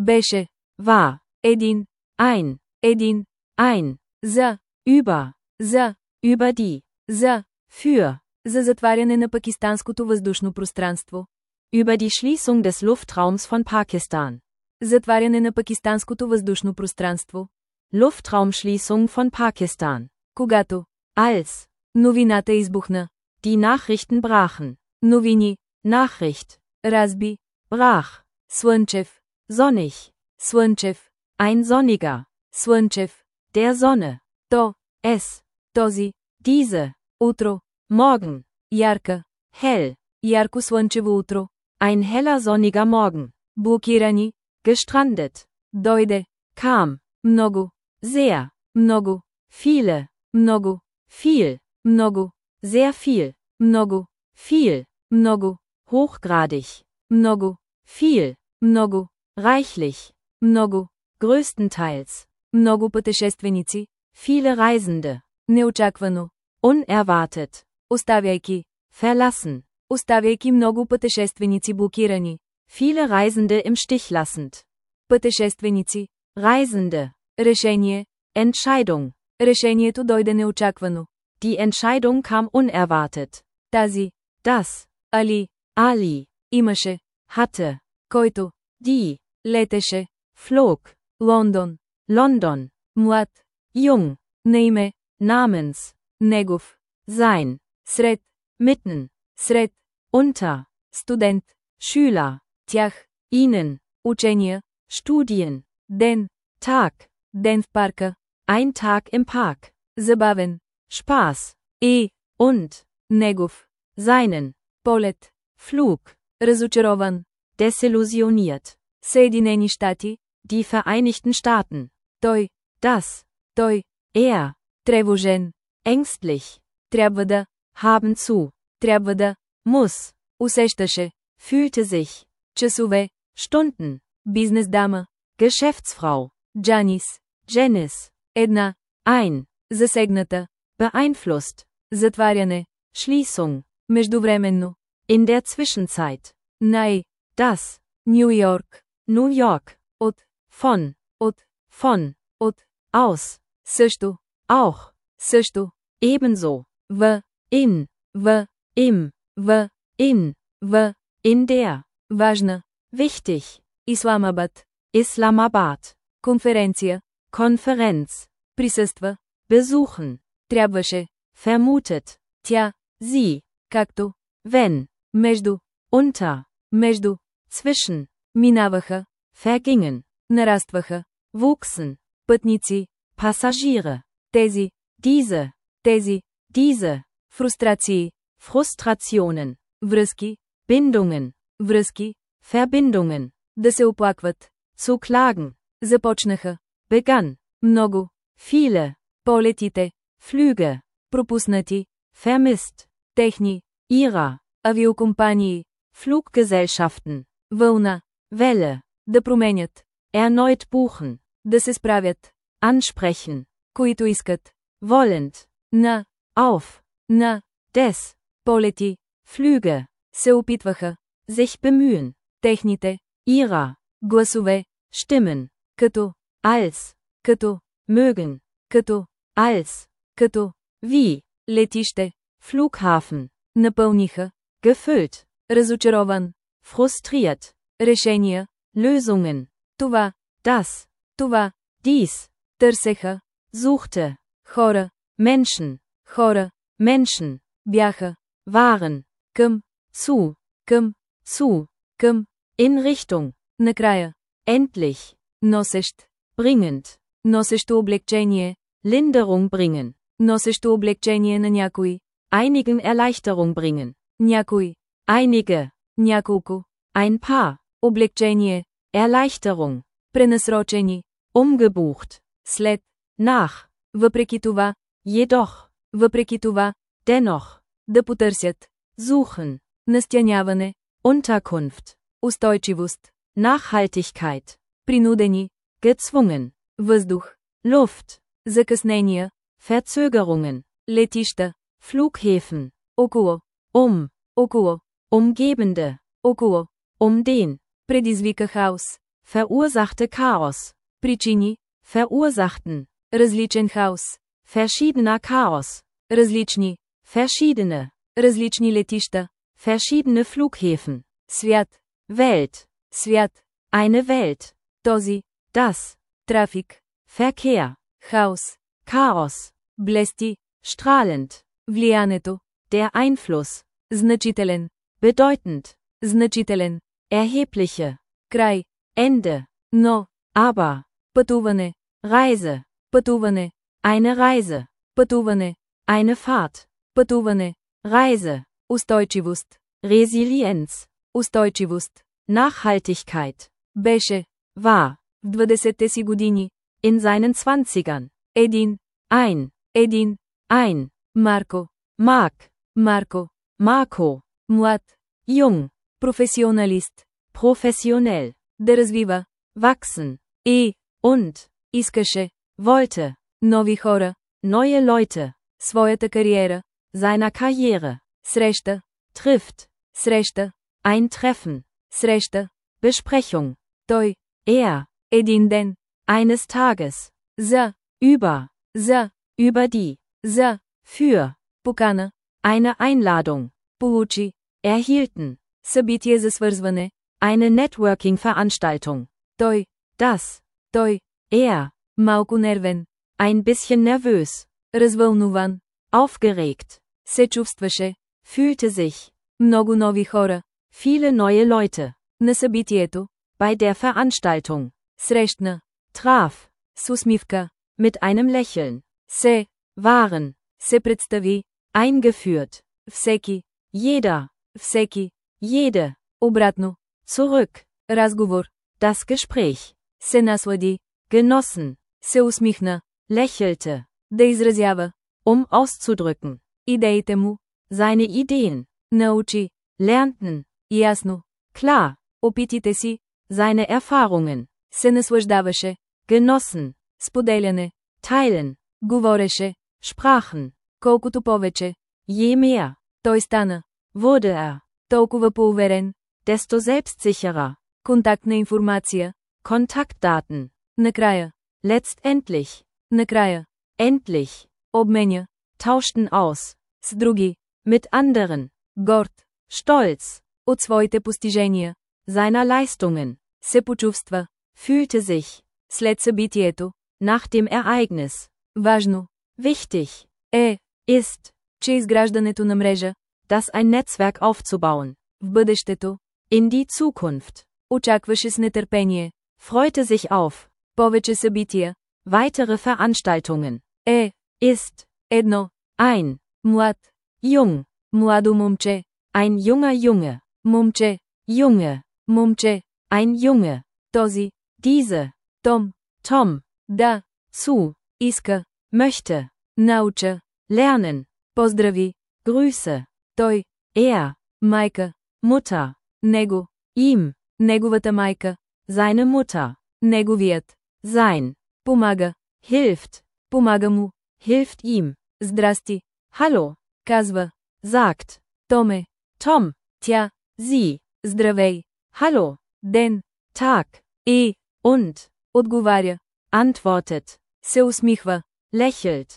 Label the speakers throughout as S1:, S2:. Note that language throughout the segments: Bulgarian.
S1: Беше.
S2: War.
S1: Един.
S2: Ein.
S1: За.
S2: Über die.
S1: За.
S2: Für.
S1: За затваряне на пакистанското въздушно пространство.
S2: Über die Schließung des Luftraums von Pakistan.
S1: Затваряне на пакистанското въздушно пространство.
S2: Luftraumschließung von Pakistan.
S1: Когато.
S2: Als.
S1: Новината избухна.
S2: Die Nachrichten brachen.
S1: Новини.
S2: Nachricht.
S1: Разби.
S2: Brach.
S1: Слънчев.
S2: Sonnig.
S1: Слънчев.
S2: Ein sonniger.
S1: Слънчев.
S2: Der Sonne.
S1: То.
S2: Es.
S1: Този.
S2: Diese.
S1: Утро.
S2: Morgen.
S1: Ярка.
S2: Hell.
S1: Ярко слънчево утро.
S2: Ein heller sonniger Morgen.
S1: Блокирани.
S2: Gestrandet.
S1: Дойде.
S2: Kam.
S1: Много.
S2: Sehr.
S1: Много.
S2: Viele.
S1: Много.
S2: Viel.
S1: Много.
S2: Sehr viel.
S1: Много.
S2: Viel.
S1: Много.
S2: Hochgradig.
S1: Много.
S2: Viel.
S1: Много.
S2: Reichlich.
S1: Много.
S2: Größtenteils.
S1: Много пътешественици.
S2: Viele Reisende.
S1: Неочаквано.
S2: Unerwartet.
S1: Оставяйки.
S2: Verlassen.
S1: Оставяйки много пътешественици блокирани.
S2: Viele Reisende im Stich lassend.
S1: Пътешественици.
S2: Reisende.
S1: Решение.
S2: Entscheidung.
S1: Решението дойде неочаквано.
S2: Die Entscheidung kam unerwartet.
S1: Тази.
S2: Das. Ali.
S1: Имаше.
S2: Hatte.
S1: Който.
S2: Die.
S1: Летеше.
S2: Flog.
S1: Лондон.
S2: London.
S1: Млад.
S2: Jung.
S1: На име.
S2: Namens.
S1: Негов.
S2: Sein.
S1: Сред.
S2: Mitten.
S1: Сред.
S2: Unter.
S1: Студент.
S2: Schüler.
S1: Тях.
S2: Ihnen.
S1: Учения.
S2: Studien.
S1: Ден.
S2: Tag.
S1: Ден в парка.
S2: Ein Tag im Park.
S1: Забавен.
S2: Spaß.
S1: И.
S2: Und.
S1: Негов.
S2: Seinen.
S1: Полет.
S2: Flug.
S1: Разочарован.
S2: Desillusioniert.
S1: Съединени щати.
S2: Die Vereinigten Staaten.
S1: Той.
S2: Das.
S1: Той.
S2: Er.
S1: Тревожен.
S2: Ängstlich.
S1: Трябва да.
S2: Haben zu.
S1: Трябва да.
S2: Muss.
S1: Усещаше.
S2: Fühlte sich.
S1: Часове.
S2: Stunden.
S1: Бизнес дама.
S2: Geschäftsfrau.
S1: Джанис.
S2: Janice.
S1: Една.
S2: Ein.
S1: Засегната.
S2: Beeinflusst.
S1: Затваряне.
S2: Schließung.
S1: Междувременно.
S2: In der Zwischenzeit.
S1: Най.
S2: Das.
S1: Ню Йорк.
S2: New York.
S1: От.
S2: Von.
S1: От.
S2: Aus.
S1: Също.
S2: Auch.
S1: Също.
S2: Ebenso.
S1: В.
S2: In.
S1: В.
S2: Im.
S1: В.
S2: In.
S1: В.
S2: In der.
S1: Важна.
S2: Wichtig.
S1: Исламабад.
S2: Islamabad.
S1: Конференция.
S2: Konferenz.
S1: Присъства.
S2: Besuchen.
S1: Трябваше.
S2: Vermutet.
S1: Тя.
S2: Sie.
S1: Както.
S2: Wenn.
S1: Между.
S2: Unter.
S1: Между.
S2: Zwischen.
S1: Минаваха.
S2: Vergingen.
S1: Нарастваха.
S2: Wuchsen.
S1: Пътници.
S2: Passagiere.
S1: Тези.
S2: Diese.
S1: Фрустрации.
S2: Frustrationen.
S1: Връзки.
S2: Bindungen.
S1: Връзки.
S2: Verbindungen.
S1: Да се оплакват.
S2: Zu klagen.
S1: Започнаха.
S2: Begann.
S1: Много.
S2: Viele.
S1: Полетите.
S2: Flüge.
S1: Пропуснати.
S2: Vermisst.
S1: Техни.
S2: Ihrer.
S1: Авиокомпании.
S2: Fluggesellschaften.
S1: Вълна.
S2: Welle.
S1: Да променят.
S2: Erneut buchen.
S1: Да се справят.
S2: Ansprechen.
S1: Които искат.
S2: Wollend.
S1: На.
S2: Auf.
S1: На.
S2: Des.
S1: Полети.
S2: Flüge.
S1: Се опитваха.
S2: Sich bemühen.
S1: Техните.
S2: Ihrer.
S1: Гласове.
S2: Stimmen.
S1: Като.
S2: Als.
S1: Като.
S2: Mögen.
S1: Като.
S2: Als.
S1: Като.
S2: Wie.
S1: Летище.
S2: Flughafen.
S1: Напълниха.
S2: Gefüllt.
S1: Разочарован.
S2: Frustriert.
S1: Решения.
S2: Lösungen.
S1: Това.
S2: Das.
S1: Това.
S2: Dies.
S1: Търсеха.
S2: Suchte.
S1: Хора.
S2: Menschen.
S1: Хора.
S2: Menschen.
S1: Бяха.
S2: Waren.
S1: Към.
S2: Zu.
S1: Към.
S2: Zu.
S1: Към.
S2: In Richtung.
S1: Накрая.
S2: Endlich.
S1: Носещ.
S2: Bringend.
S1: Носещо облегчение.
S2: Linderung bringen.
S1: Носещо облегчение на някой.
S2: Einigen Erleichterung bringen.
S1: Някой.
S2: Einige.
S1: Няколко.
S2: Ein paar.
S1: Облегчение.
S2: Erleichterung.
S1: Пренасрочени.
S2: Umgebucht.
S1: След.
S2: Nach.
S1: Въпреки това.
S2: Jedoch.
S1: Въпреки това.
S2: Dennoch.
S1: Да потърсят.
S2: Suchen.
S1: Настяняване.
S2: Unterkunft.
S1: Устойчивост.
S2: Nachhaltigkeit.
S1: Принудени.
S2: Gezwungen.
S1: Въздух.
S2: Luft.
S1: Закъснения.
S2: Verzögerungen.
S1: Летища.
S2: Flughäfen.
S1: Около.
S2: Около.
S1: Около.
S2: Umgebende.
S1: Около.
S2: Den.
S1: Предизвика хаос.
S2: verursachte Chaos,
S1: Причини.
S2: verursachten,
S1: Различен хаос.
S2: verschiedener Chaos,
S1: Различни.
S2: verschiedene,
S1: Различни летища.
S2: verschiedene Flughäfen,
S1: Свят.
S2: Welt,
S1: Свят.
S2: eine Welt,
S1: Този.
S2: das,
S1: Трафик.
S2: Verkehr,
S1: Хаос.
S2: Chaos,
S1: Блести.
S2: strahlend,
S1: Влиянието.
S2: der Einfluss,
S1: Значителен.
S2: bedeutend,
S1: Значителен.
S2: erhebliche,
S1: Край.
S2: Ende,
S1: Но.
S2: aber,
S1: Пътуване.
S2: Reise,
S1: Пътуване.
S2: eine Reise,
S1: Пътуване.
S2: eine Fahrt,
S1: Пътуване.
S2: Reise,
S1: Устойчивост.
S2: Resilienz,
S1: Устойчивост.
S2: Nachhaltigkeit,
S1: Беше.
S2: war,
S1: В 20-те си години.
S2: in seinen Zwanzigern,
S1: Един.
S2: ein,
S1: Марко.
S2: Mark,
S1: Марко.
S2: Marco,
S1: Млад.
S2: jung,
S1: Професионалист.
S2: professionell,
S1: Да развива.
S2: wachsen,
S1: И.
S2: und,
S1: Искаше.
S2: wollte,
S1: Нови хора.
S2: neue Leute,
S1: Своята кариера.
S2: seiner Karriere,
S1: Среща.
S2: trifft,
S1: Среща.
S2: ein Treffen,
S1: Среща.
S2: Besprechung,
S1: Той.
S2: Един
S1: ден.
S2: eines Tages,
S1: За.
S2: über die,
S1: За.
S2: für,
S1: Покана.
S2: eine Einladung,
S1: Получи.
S2: erhielten,
S1: Събитие за свързване.
S2: eine Networking-Veranstaltung,
S1: Той.
S2: Той,
S1: Малко нервен.
S2: ein bisschen nervös,
S1: Развълнуван.
S2: aufgeregt,
S1: Се чувстваше.
S2: fühlte sich,
S1: Много нови хора.
S2: viele neue Leute,
S1: На събитието.
S2: bei der Veranstaltung,
S1: Срещна.
S2: traf,
S1: С усмивка.
S2: mit einem Lächeln,
S1: Се.
S2: waren,
S1: Се представи.
S2: eingeführt,
S1: Всеки.
S2: jeder, jede,
S1: Обратно.
S2: zurück,
S1: Разговор.
S2: das Gespräch,
S1: Се наслади.
S2: genossen,
S1: Се усмихна.
S2: lächelte,
S1: Да изразява.
S2: auszudrücken,
S1: Идеите му.
S2: seine Ideen,
S1: Научи.
S2: lernten,
S1: Ясно.
S2: klar,
S1: Опитите си.
S2: seine Erfahrungen,
S1: Се наслаждаваше.
S2: genossen,
S1: Споделяне.
S2: teilen,
S1: Говореше.
S2: sprachen,
S1: Колкото повече.
S2: je mehr,
S1: Той стана.
S2: wurde
S1: Толкова поуверен.
S2: desto selbstsicherer,
S1: Контактна информация.
S2: Kontaktdaten,
S1: Накрая.
S2: letztendlich,
S1: Накрая.
S2: endlich,
S1: Обменя.
S2: tauschten aus,
S1: С други.
S2: mit anderen,
S1: Горд.
S2: stolz,
S1: От своите постижения.
S2: seiner Leistungen,
S1: Се почувства.
S2: fühlte sich,
S1: След събитието.
S2: nach dem Ereignis,
S1: Важно.
S2: wichtig,
S1: Ist.
S2: ist,
S1: Че изграждането на мрежа.
S2: das ein Netzwerk aufzubauen,
S1: В бъдещето.
S2: in die Zukunft,
S1: Очакваше с нетърпение.
S2: freute sich auf,
S1: Повече събития.
S2: weitere Veranstaltungen, ist,
S1: Едно.
S2: ein,
S1: Млад.
S2: jung,
S1: Младо момче.
S2: ein junger Junge,
S1: Момче.
S2: Junge,
S1: Момче.
S2: ein Junge,
S1: Този.
S2: diese,
S1: Том.
S2: Tom,
S1: Да.
S2: zu,
S1: Иска.
S2: möchte,
S1: Науча.
S2: lernen,
S1: Поздрави.
S2: Grüße,
S1: Той.
S2: Майка,
S1: Mutter. Него.
S2: ihm,
S1: Неговата майка.
S2: seine Mutter,
S1: Неговият.
S2: sein,
S1: Помага.
S2: hilft,
S1: Помага му.
S2: hilft ihm,
S1: Здрасти.
S2: hallo,
S1: Казва.
S2: sagt,
S1: Томе.
S2: Tom,
S1: Тя.
S2: sie,
S1: Здравей.
S2: hallo,
S1: Ден.
S2: Tag,
S1: И.
S2: und,
S1: Отговаря.
S2: antwortet,
S1: Се усмихва.
S2: lächelt,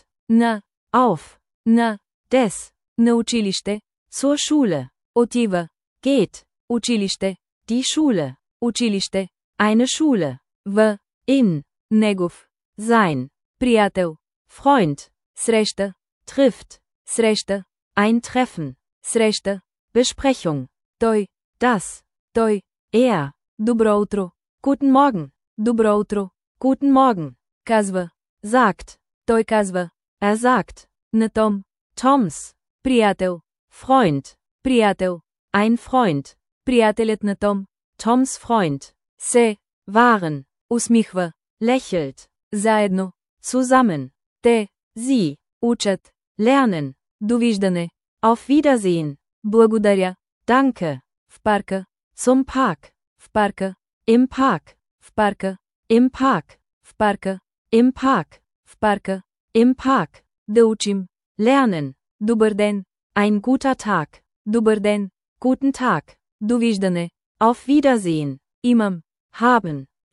S1: Auf. На.
S2: des,
S1: На училище.
S2: zur Schule,
S1: Отива.
S2: geht,
S1: Училище.
S2: die Schule,
S1: Училище.
S2: eine Schule,
S1: В.
S2: in,
S1: Негов.
S2: sein,
S1: Приятел.
S2: Freund,
S1: Среща.
S2: trifft,
S1: Среща.
S2: ein Treffen,
S1: Среща.
S2: Besprechung,
S1: Той.
S2: das,
S1: Той. Добро утро.
S2: guten Morgen,
S1: Добро утро.
S2: guten Morgen,
S1: Казва.
S2: sagt,
S1: Той казва.
S2: sagt,
S1: На Том.
S2: Toms,
S1: Приятел.
S2: Freund,
S1: Приятел.
S2: ein Freund,
S1: Приятелят на Том.
S2: Toms Freund,
S1: Се.
S2: waren,
S1: Усмихва.
S2: lächelt,
S1: Заедно.
S2: zusammen,
S1: Те.
S2: sie,
S1: Учат.
S2: lernen,
S1: Довиждане.
S2: auf Wiedersehen,
S1: Благодаря.
S2: danke,
S1: В парка.
S2: zum Park,
S1: В парка.
S2: im Park,
S1: В парка.
S2: im Park,
S1: В парка.
S2: im Park,
S1: В парка.
S2: im Park,
S1: Да учим.
S2: lernen,
S1: Добър ден.
S2: ein guter Tag,
S1: Добър ден.
S2: guten Tag,
S1: Довиждане.
S2: auf Wiedersehen,
S1: Имам.
S2: haben,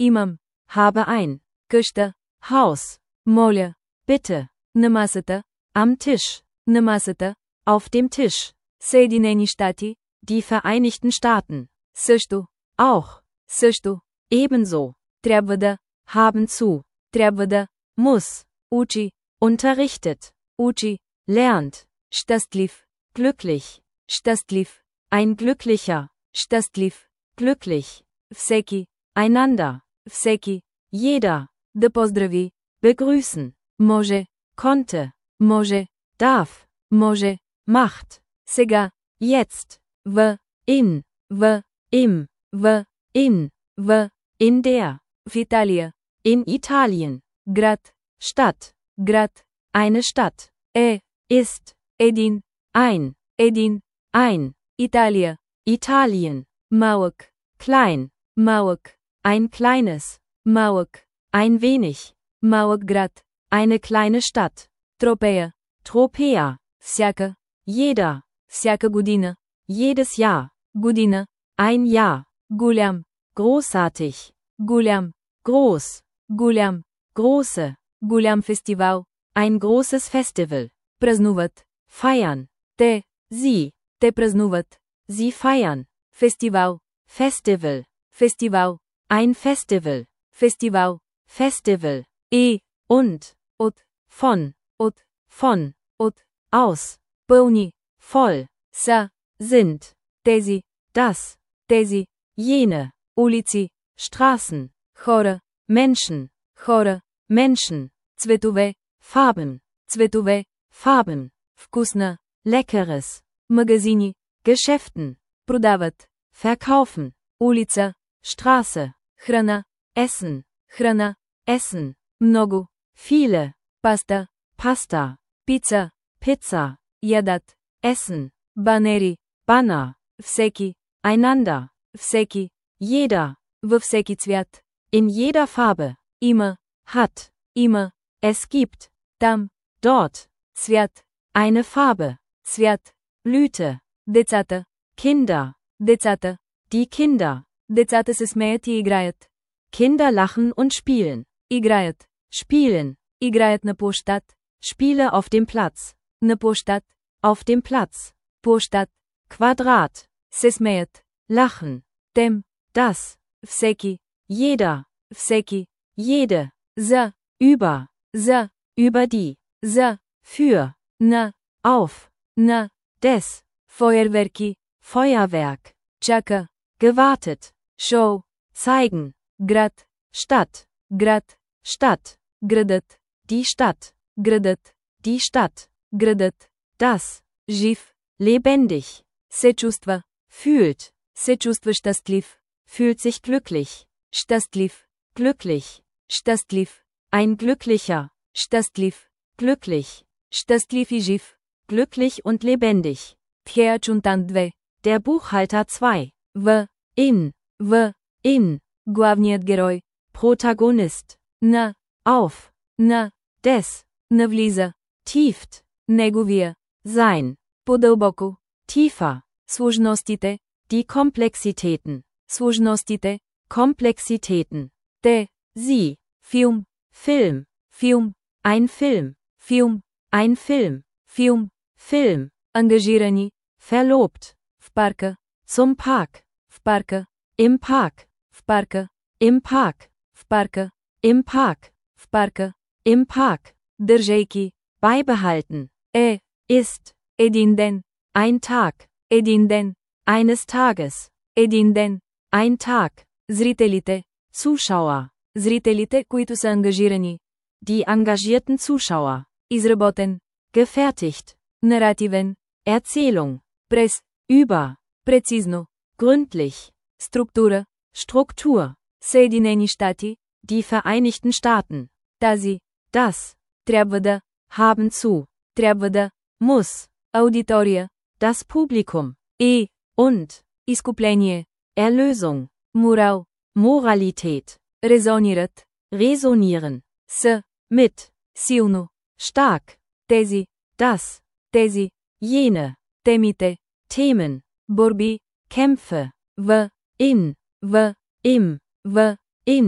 S1: Имам.
S2: Habe ein.
S1: Къща.
S2: Haus.
S1: Моля.
S2: Bitte.
S1: На масата.
S2: Am Tisch.
S1: На масата.
S2: Auf dem Tisch.
S1: Съединени щати.
S2: Die Vereinigten Staaten.
S1: Също.
S2: Auch.
S1: Също.
S2: Ebenso.
S1: Трябва да.
S2: Haben zu.
S1: Трябва да.
S2: Muss.
S1: Учи.
S2: Unterrichtet.
S1: Учи.
S2: Lernt.
S1: Щастлив.
S2: Glücklich.
S1: Щастлив.
S2: Ein Glücklicher.
S1: Щастлив.
S2: Glücklich.
S1: Всеки.
S2: Einander.
S1: Всеки.
S2: Jeder.
S1: Да поздрави.
S2: Begrüßen.
S1: Може.
S2: Konnte.
S1: Може.
S2: Darf.
S1: Може.
S2: Macht.
S1: Сега.
S2: Jetzt.
S1: В.
S2: In.
S1: В.
S2: Im.
S1: В.
S2: In.
S1: В.
S2: In der.
S1: В Италия.
S2: In Italien.
S1: Град.
S2: Stadt.
S1: Град.
S2: Eine Stadt.
S1: Е.
S2: Ist.
S1: Един.
S2: Ein.
S1: Един.
S2: Ein.
S1: Италия.
S2: Italien.
S1: Малък.
S2: Klein.
S1: Малък.
S2: Ein kleines.
S1: Малък.
S2: Ein wenig.
S1: Малък град.
S2: Eine kleine Stadt.
S1: Тропея.
S2: Tropea.
S1: Всяка.
S2: Jeder.
S1: Всяка година.
S2: Jedes Jahr.
S1: Година.
S2: Ein Jahr.
S1: Голям.
S2: Großartig.
S1: Голям.
S2: Groß.
S1: Голям.
S2: Große.
S1: Голям фестивал.
S2: Ein großes Festival.
S1: Празнуват.
S2: Feiern.
S1: Те.
S2: Sie.
S1: Те празнуват.
S2: Sie feiern.
S1: Фестивал.
S2: Festival.
S1: Фестивал.
S2: Ein Festival.
S1: Фестивал.
S2: Festival.
S1: И.
S2: Und.
S1: От.
S2: Von.
S1: От.
S2: Von.
S1: От.
S2: Aus.
S1: Пълни.
S2: Voll.
S1: Са.
S2: Sind.
S1: Тези.
S2: Das.
S1: Тези.
S2: Jene.
S1: Улици.
S2: Straßen.
S1: Хора.
S2: Menschen.
S1: Хора.
S2: Menschen.
S1: Цветове.
S2: Farben.
S1: Цветове.
S2: Farben.
S1: Вкусна.
S2: Leckeres.
S1: Магазини.
S2: Geschäften.
S1: Продават.
S2: Verkaufen.
S1: Улица.
S2: Straße.
S1: Храна.
S2: Essen.
S1: Храна.
S2: Essen.
S1: Много.
S2: Viele.
S1: Паста.
S2: Pasta.
S1: Пица.
S2: Pizza.
S1: Ядат.
S2: Essen.
S1: Банери.
S2: Banner.
S1: Всеки.
S2: Einander.
S1: Всеки.
S2: Jeder.
S1: Във всеки цвят.
S2: In jeder Farbe.
S1: Има.
S2: Hat.
S1: Има.
S2: Es gibt.
S1: Там.
S2: Dort.
S1: Цвят.
S2: Eine Farbe.
S1: Цвят.
S2: Blüte.
S1: Децата.
S2: Kinder.
S1: Децата.
S2: Die Kinder.
S1: Децата се смеят и играят.
S2: Kinder lachen und spielen.
S1: Играят.
S2: Spielen.
S1: Играят на площад.
S2: Spiele auf dem Platz.
S1: На площад.
S2: Auf dem Platz.
S1: Площад.
S2: Quadrat.
S1: Се смеят.
S2: Lachen.
S1: Тем.
S2: Das.
S1: Всеки.
S2: Jeder.
S1: Всеки.
S2: Jede.
S1: За.
S2: Über.
S1: За.
S2: Über die.
S1: За.
S2: Für.
S1: На.
S2: Auf.
S1: На.
S2: Des.
S1: Фойерверки.
S2: Feuerwerk.
S1: Чака.
S2: Gewartet.
S1: Шоу.
S2: Zeigen.
S1: Град.
S2: Stadt.
S1: Град.
S2: Stadt.
S1: Градът.
S2: Die Stadt.
S1: Градът.
S2: Die Stadt.
S1: Градът.
S2: Das.
S1: Жив.
S2: Lebendig.
S1: Се чувства.
S2: Fühlt.
S1: Се чувства щастлив.
S2: Fühlt sich glücklich.
S1: Щастлив.
S2: Glücklich.
S1: Щастлив.
S2: Ein glücklicher.
S1: Щастлив.
S2: Glücklich.
S1: Щастлив и жив.
S2: Glücklich und lebendig.
S1: Тхеа Чунтан 2.
S2: Der Buchhalter 2.
S1: В.
S2: In.
S1: В.
S2: In.
S1: Главният герой.
S2: Protagonist.
S1: На.
S2: Auf.
S1: На.
S2: Des.
S1: Навлиза.
S2: Tieft.
S1: Неговия.
S2: Sein.
S1: По-дълбоко.
S2: Tiefer.
S1: Сложностите.
S2: Die Komplexitäten.
S1: Сложностите.
S2: Komplexitäten.
S1: Те.
S2: Sie.
S1: Филм.
S2: Film.
S1: Филм.
S2: Ein Film.
S1: Филм.
S2: Ein Film.
S1: Филм.
S2: Film.
S1: Ангажирани.
S2: Verlobt.
S1: В парка.
S2: Zum Park.
S1: В парка.
S2: Im Park.
S1: В парка.
S2: Im Park.
S1: В парка.
S2: Im Park.
S1: В парка.
S2: Im Park.
S1: Държейки.
S2: Beibehalten.
S1: Е.
S2: Ist.
S1: Един ден.
S2: Ein Tag.
S1: Един ден.
S2: Eines Tages.
S1: Един ден.
S2: Ein Tag.
S1: Зрителите.
S2: Zuschauer.
S1: Зрителите, които са ангажирани.
S2: Die engagierten Zuschauer.
S1: Изработен.
S2: Gefertigt.
S1: Наративен.
S2: Erzählung.
S1: През.
S2: Über.
S1: Прецизно.
S2: Gründlich.
S1: Структура.
S2: Struktur.
S1: Съединени щати.
S2: Die Vereinigten Staaten.
S1: Тази.
S2: Das.
S1: Трябва да.
S2: Haben zu.
S1: Трябва да.
S2: Muss.
S1: Аудитория.
S2: Das Publikum.
S1: И.
S2: Und.
S1: Изкупление.
S2: Erlösung.
S1: Морал.
S2: Moralität.
S1: Резонират.
S2: Resonieren.
S1: С.
S2: Mit.
S1: Силно.
S2: Stark.
S1: Тези.
S2: Das.
S1: Тези.
S2: Jene.
S1: Темите.
S2: Themen.
S1: Борби.
S2: Kämpfe.
S1: В.
S2: In.
S1: В.
S2: Im.
S1: В.
S2: In.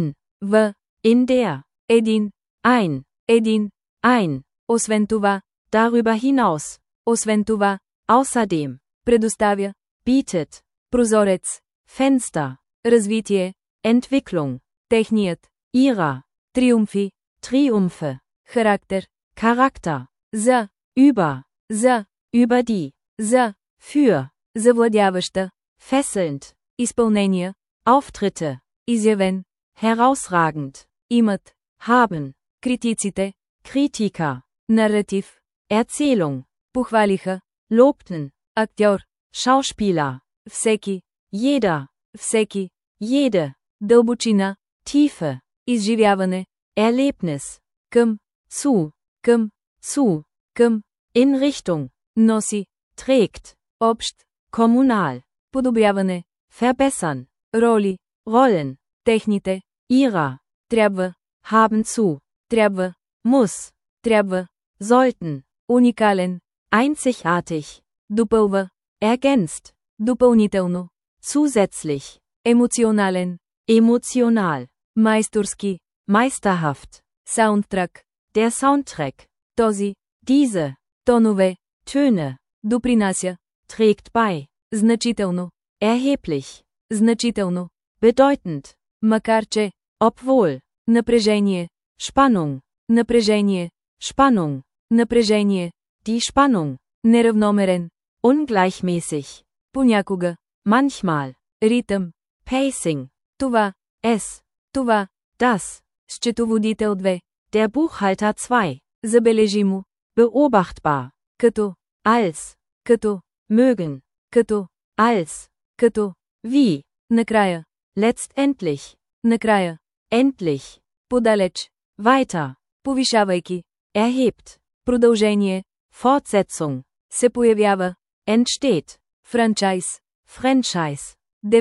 S1: В.
S2: In der.
S1: Един.
S2: Ein.
S1: Един.
S2: Ein.
S1: Освен това.
S2: Darüber hinaus.
S1: Освен това.
S2: Außerdem.
S1: Предоставя.
S2: Bietet.
S1: Прозорец.
S2: Fenster.
S1: Развитие.
S2: Entwicklung.
S1: Техният.
S2: Ihrer.
S1: Триумфи.
S2: Triumphe.
S1: Характер.
S2: Charakter.
S1: За.
S2: Über.
S1: За.
S2: Über die.
S1: За.
S2: Für.
S1: Завладяваща.
S2: Fesselnd.
S1: Изпълнения.
S2: Auftritte.
S1: Изявен.
S2: Herausragend.
S1: Имат.
S2: Haben.
S1: Критиците.
S2: Kritiker.
S1: Наратив.
S2: Erzählung.
S1: Похвалиха.
S2: Lobten.
S1: Актьор.
S2: Schauspieler.
S1: Всеки.
S2: Jeder.
S1: Всеки.
S2: Jede.
S1: Дълбочина.
S2: Tiefe.
S1: Изживяване.
S2: Erlebnis.
S1: Към.
S2: Zu.
S1: Към.
S2: Zu.
S1: Към.
S2: In Richtung.
S1: Носи.
S2: Trägt.
S1: Общ.
S2: Kommunal.
S1: Подобряване.
S2: Verbessern.
S1: Роли.
S2: Rollen.
S1: Техните.
S2: Ihrer.
S1: Трябва.
S2: Haben zu.
S1: Трябва.
S2: Muss.
S1: Трябва.
S2: Sollten.
S1: Уникален.
S2: Einzigartig.
S1: Допълва.
S2: Ergänzt.
S1: Допълнително.
S2: Zusätzlich.
S1: Емоционален.
S2: Emotional.
S1: Майсторски.
S2: Meisterhaft.
S1: Саундтрак.
S2: Der Soundtrack.
S1: Този.
S2: Diese.
S1: Тонове.
S2: Töne.
S1: Допринася.
S2: Trägt bei.
S1: Значително.
S2: Erheblich.
S1: Значително.
S2: Bedeutend.
S1: Макар че.
S2: Obwohl.
S1: Напрежение.
S2: Spannung.
S1: Напрежение.
S2: Spannung.
S1: Напрежение.
S2: Die Spannung.
S1: Неравномерен.
S2: Ungleichmäßig.
S1: Понякога.
S2: Manchmal.
S1: Ритъм.
S2: Pacing.
S1: Това.
S2: Es.
S1: Това.
S2: Das.
S1: Счетоводител 2.
S2: Der Buchhalter 2.
S1: Забележимо.
S2: Beobachtbar.
S1: Като.
S2: Als.
S1: Като.
S2: Mögen.
S1: Като.
S2: Als.
S1: Като.
S2: Wie.
S1: Накрая.
S2: Letztendlich.
S1: Накрая.
S2: Endlich.
S1: Подалеч.
S2: Weiter.
S1: Повишавайки.
S2: Erhebt.
S1: Продължение.
S2: Fortsetzung.
S1: Се появява.
S2: Entsteht.
S1: Франчайз.
S2: Franchise.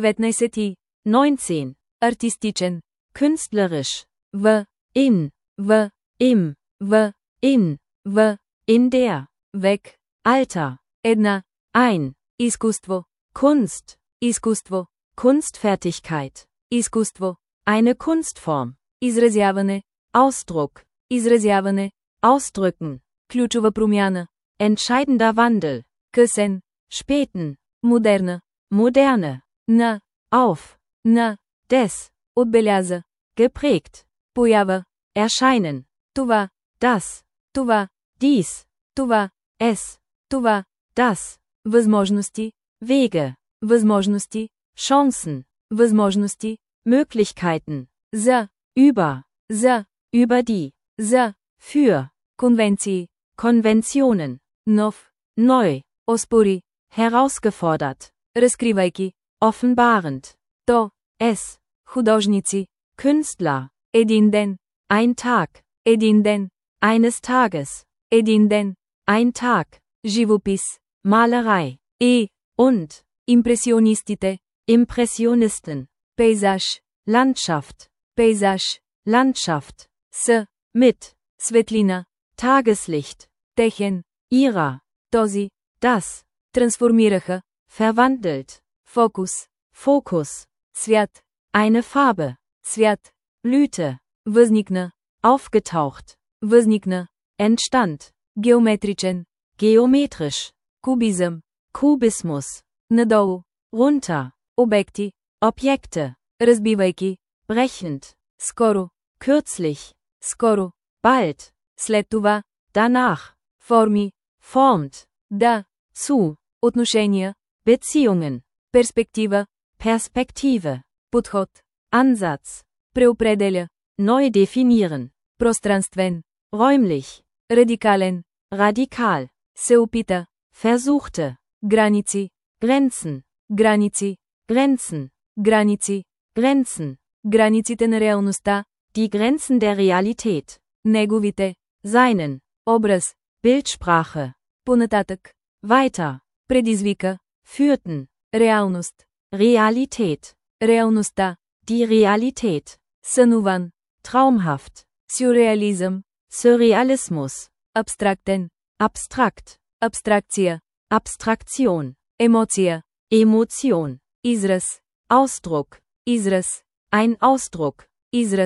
S1: 19.
S2: 19.
S1: Артистичен.
S2: Künstlerisch.
S1: В.
S2: In.
S1: В.
S2: Im.
S1: В.
S2: In.
S1: В.
S2: In der.
S1: Век.
S2: Alter.
S1: Една.
S2: Ein.
S1: Изкуство.
S2: Kunst.
S1: Изкуство.
S2: Kunstfertigkeit.
S1: Изкуство.
S2: Eine Kunstform.
S1: Изразяване.
S2: Ausdruck.
S1: Изразяване.
S2: Ausdrücken.
S1: Ключова промяна.
S2: Entscheidender Wandel.
S1: Късен.
S2: Späten.
S1: Модерна.
S2: Moderne.
S1: На.
S2: Auf.
S1: На.
S2: Des.
S1: Отбеляза.
S2: Geprägt.
S1: Поява.
S2: Erscheinen.
S1: Това.
S2: Das.
S1: Това.
S2: Dies.
S1: Това.
S2: Es.
S1: Това.
S2: Das.
S1: Възможности.
S2: Wege.
S1: Възможности.
S2: Chancen.
S1: Възможности.
S2: Möglichkeiten.
S1: За.
S2: Über.
S1: За.
S2: Über die.
S1: За.
S2: Für.
S1: Конвенции.
S2: Konventionen.
S1: Нов.
S2: Neu.
S1: Оспори.
S2: Herausgefordert.
S1: Разкривайки.
S2: Offenbarend.
S1: То.
S2: Es.
S1: Художници.
S2: Künstler.
S1: Един ден.
S2: Ein Tag.
S1: Един ден.
S2: Eines Tages.
S1: Един ден.
S2: Ein Tag.
S1: Живопис.
S2: Malerei.
S1: И.
S2: Und.
S1: Импресионистите.
S2: Impressionisten.
S1: Пейзаж.
S2: Landschaft.
S1: Пейзаж.
S2: Landschaft.
S1: С.
S2: Mit.
S1: Светлина.
S2: Tageslicht.
S1: Техен.
S2: Ihrer.
S1: Този.
S2: Das.
S1: Трансформираха.
S2: Verwandelt.
S1: Фокус.
S2: Fokus.
S1: Цвят.
S2: Eine Farbe.
S1: Цвят.
S2: Blüte.
S1: Възникна.
S2: Aufgetaucht.
S1: Възникна.
S2: Entstand.
S1: Геометричен.
S2: Geometrisch.
S1: Кубизъм.
S2: Kubismus.
S1: Надолу.
S2: Runter.
S1: Обекти.
S2: Objekte.
S1: Разбивайки.
S2: Brechend.
S1: Скоро.
S2: Kürzlich.
S1: Скоро.
S2: Bald.
S1: След това.
S2: Danach.
S1: Форми.
S2: Formt.
S1: Да.
S2: Zu.
S1: Отношения.
S2: Beziehungen.
S1: Перспектива.
S2: Perspektive.
S1: Подход.
S2: Ansatz.
S1: Преопределя.
S2: Neu definieren.
S1: Пространствен.
S2: Räumlich.
S1: Радикален.
S2: Radikal.
S1: Се опита.
S2: Versuchte.
S1: Граници.
S2: Grenzen.
S1: Граници.
S2: Grenzen.
S1: Граници.
S2: Grenzen.
S1: Границите на реалността.
S2: Die Grenzen der Realität.
S1: Неговите.
S2: Seinen.
S1: Образ.
S2: Bildsprache.
S1: Понататък.
S2: Weiter.
S1: Предизвика.
S2: Führten.
S1: Реалност.
S2: Realität.
S1: Реалността.
S2: Die Realität.
S1: Сънуван.
S2: Traumhaft.
S1: Сюрреализъм.
S2: Surrealismus.
S1: Абстрактен.
S2: Abstrakt.
S1: Абстракция.
S2: Abstraktion.
S1: Емоция.
S2: Emotion.
S1: Израз.
S2: Ausdruck.
S1: Израз.
S2: Ein Ausdruck.
S1: Израз.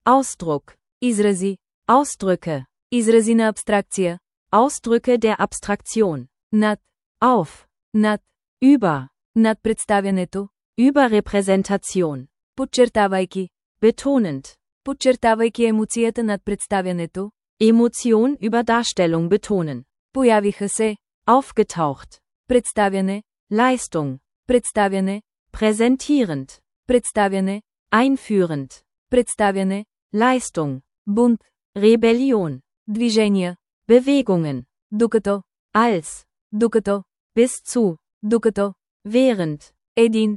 S2: Ausdruck.
S1: Изрази.
S2: Ausdrücke.
S1: Изрази на абстракция.
S2: Ausdrücke der Abstraktion.
S1: Над.
S2: Auf.
S1: Над.
S2: Über.
S1: Над представянето.
S2: Überrepräsentation.
S1: Подчертавайки.
S2: Betonend.
S1: Подчертавайки емоцията над представянето.
S2: Emotion über Darstellung betonen.
S1: Появиха се.
S2: Aufgetaucht.
S1: Представяне.
S2: Leistung.
S1: Представяне.
S2: Präsentierend.
S1: Представяне.
S2: Einführend.
S1: Представяне.
S2: Leistung.
S1: Бунт.
S2: Rebellion.
S1: Движения.
S2: Bewegungen.
S1: Докато.
S2: Als.
S1: Докато.
S2: Bis zu.
S1: Докато.
S2: Während.
S1: Един.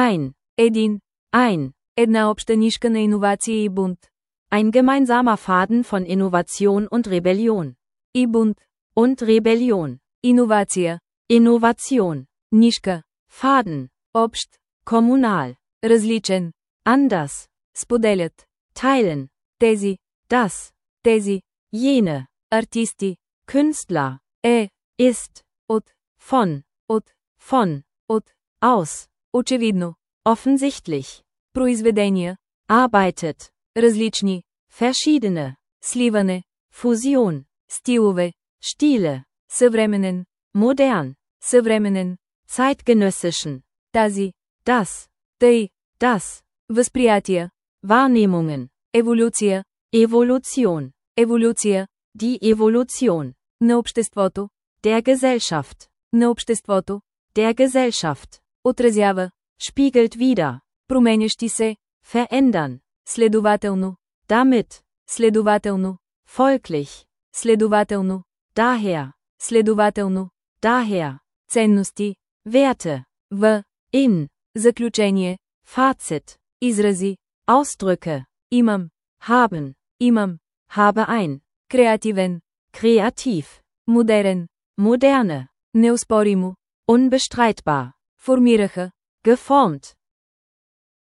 S2: Ein.
S1: Една обща нишка на иновация и бунт.
S2: Ein gemeinsamer Faden von Innovation und Rebellion.
S1: И бунт.
S2: Und Rebellion.
S1: Иновация.
S2: Innovation.
S1: Нишка.
S2: Faden.
S1: Общ.
S2: Kommunal.
S1: Различен.
S2: Anders.
S1: Споделят.
S2: Teilen.
S1: Тези.
S2: Das.
S1: Тези.
S2: Jene.
S1: Артисти.
S2: Künstler. Ist.
S1: От.
S2: Von.
S1: От. От.
S2: Aus.
S1: Очевидно.
S2: Offensichtlich.
S1: Произведения.
S2: Arbeitet.
S1: Различни.
S2: Verschiedene.
S1: Сливане.
S2: Fusion.
S1: Стилове.
S2: Stile.
S1: Съвременен.
S2: Modern.
S1: Съвременен.
S2: Zeitgenössischen.
S1: Тази.
S2: Das.
S1: Тъй.
S2: Das.
S1: Възприятия.
S2: Wahrnehmungen.
S1: Еволюция.
S2: Evolution.
S1: Еволюция.
S2: Die Evolution.
S1: На обществото.
S2: Der Gesellschaft.
S1: На обществото.
S2: Der Gesellschaft.
S1: Отразява.
S2: Spiegelt wider.
S1: Променящи се.
S2: Verändern.
S1: Следователно.
S2: Damit.
S1: Следователно.
S2: Folglich.
S1: Следователно.
S2: Daher.
S1: Следователно.
S2: Daher.
S1: Ценности.
S2: Werte.
S1: В.
S2: In.
S1: Заключение.
S2: Fazit.
S1: Изрази.
S2: Ausdrücke.
S1: Имам.
S2: Haben.
S1: Имам.
S2: Habe ein.
S1: Креативен.
S2: Kreativ.
S1: Модерен.
S2: Moderne.
S1: Неоспоримо.
S2: Unbestreitbar.
S1: Формираха.
S2: Geformt.